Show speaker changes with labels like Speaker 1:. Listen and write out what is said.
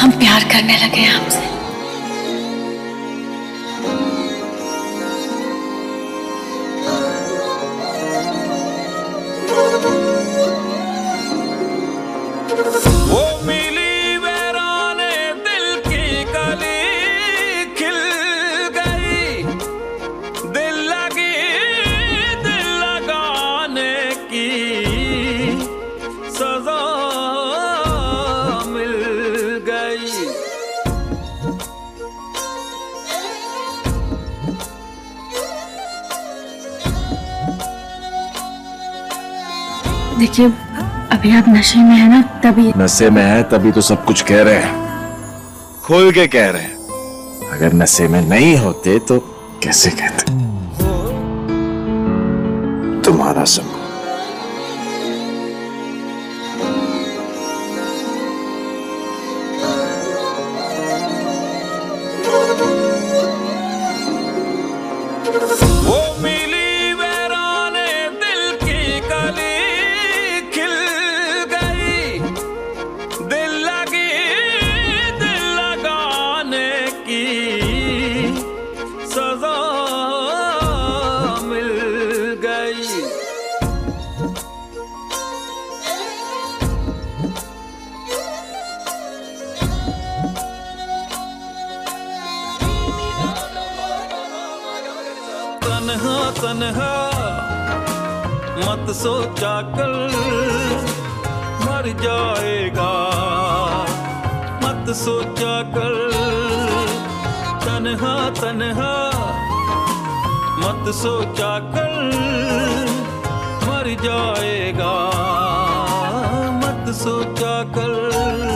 Speaker 1: हम प्यार करने लगे हैं आपसे।
Speaker 2: वो मिली वीराने दिल की कली खिल गई, दिल लगी दिल लगाने की सजा मिल गई।
Speaker 1: देखिए अभी आप नशे में है ना, तभी
Speaker 3: नशे में है तभी तो सब कुछ कह रहे हैं, खोल के कह रहे हैं। अगर नशे में नहीं होते तो कैसे कहते? तुम्हारा सब
Speaker 2: वो मिली वीराने दिल की कली खिल गई, दिल लगी दिल लगाने की सजा मिल गई। तन्हा तन्हा मत सोचा कल मर जाएगा, मत सोचा कल। तन्हा तन्हा मत सोचा कल मर जाएगा, मत सोचा कल।